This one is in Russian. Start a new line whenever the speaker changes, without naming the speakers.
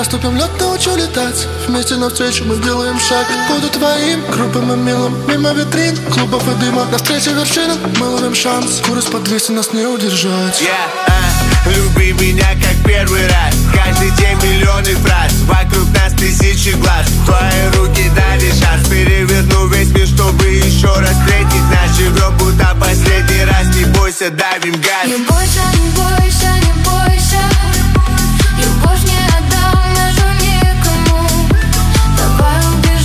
Растопим лед, научу летать. Вместе навстречу мы делаем шаг. Буду твоим грубым и милым. Мимо витрин, клубов и дыма. Навстречу вершинам мы ловим шанс. Скорость подвеса нас не удержать.
Люби меня как первый раз. Каждый день миллионы фраз. Вокруг нас тысячи глаз. Твои руки дали шанс. Переверну весь мир, чтобы еще раз встретить нас. Живем будто последний раз. Не бойся, давим газ.
Не бойся,